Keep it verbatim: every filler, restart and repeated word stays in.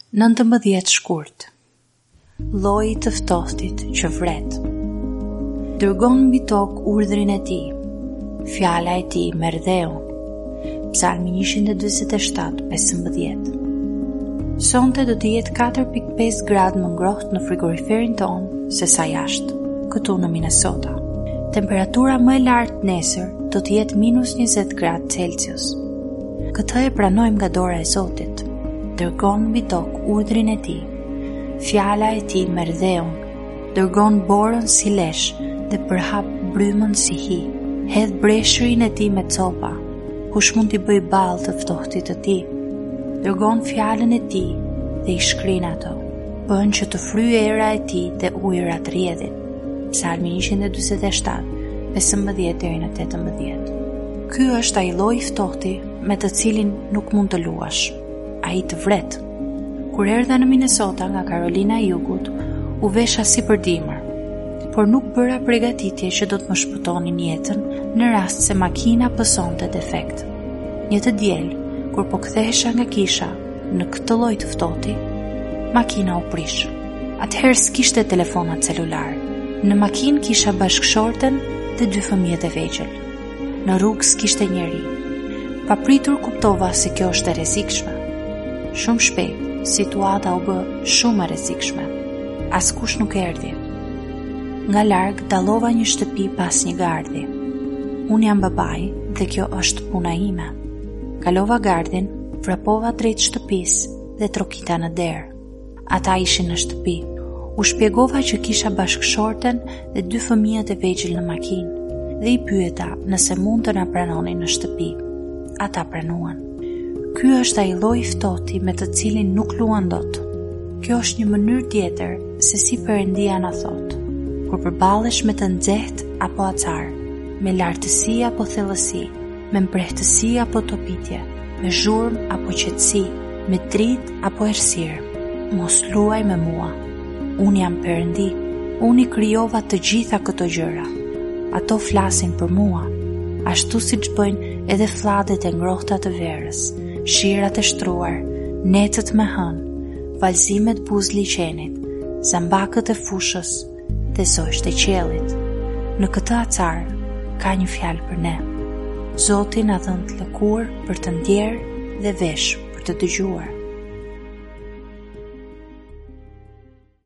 nëntëmbëdhjetë shkurt. Lloji të ftohtit që vret. Dërgon mbi tokë urdhrin e tij. Fjala e tij merr dheun. Psalmi njëqind e dymbëdhjetë e shtatë pesëmbëdhjetë. Sonte do të jetë katër pikë pesë gradë më ngrohtë në frigoriferin ton se sa jashtë, këtu në Minnesota. Temperatura më e lartë nesër do të jetë minus njëzet gradë Celsius. Këtë e pranojmë nga dora e Zotit. Dërgon mbi tokë urdhrin e tij. Fjala e tij merr dheun. Dërgon borën si lesh dhe përhap brymën si hi. Hedh breshërin e tij me copa. Kush mund t'i bëj ballë të ftohtit të tij? Dërgon fjalën e tij dhe i shkrin ato. Bën që të fryjë era e tij dhe ujërat rrjedhin. Psalmi njëqind e dymbëdhjetë e shtatë, pesëmbëdhjetë deri në tetëmbëdhjetë. Ky është ai lloj ftohti me të cilin nuk mund të luash. Ai të vret. Kur erdha në Minnesota nga Carolina e Jugut, u vesha si për dimër, por nuk bëra përgatitje që do të më shpëtonin jetën në rast se makina pësonte defekt. Një të diel, kur po kthehesha nga kisha në këtë lloj të ftohti, makina u prish. Atëherë s'kishte telefonat celular. Në makinë kisha bashkëshorten dhe dy fëmijët e vegjël. Në rrugë s'kishte njeri. Papritur kuptova se kjo është e rrezikshme. Shumë shpejt, situata u bë shumë e rrezikshme. Askush nuk erdhi. Nga larg dallova një shtëpi pas një gardhi. Unë jam babai dhe kjo është puna ime. Kalova gardhin, vrapova drejt shtëpisë dhe trokita në derë. Ata ishin në shtëpi. U shpjegova që kisha bashkëshorten dhe dy fëmijët e vegjël në makinë dhe i pyeta nëse mund të na pranonin në shtëpi. Ata pranuan. Ky është ai lloj ftohti me të cilin nuk luan dot. Kjo është një mënyrë tjetër se si Perëndia na thot. Kur përballesh me të nxehtë apo acar, me lartësi apo thellësi, me mprehtësi apo topitje, me zhurmë apo qetësi, me dritë apo errësirë, mos luaj me mua. Unë jam Perëndi. Unë i krijova të gjitha këto gjëra. Ato flasin për mua, ashtu siç bëjnë edhe flladet e ngrohta të verës, shirat e shtruar, netët me hën, valzimet buz liqenit, zambakët e fushës dhe zogjet e qiellit. Në këtë acar ka një fjalë për ne. Zoti na dhën të lëkurë për të ndjerë dhe vesh për të dëgjuar.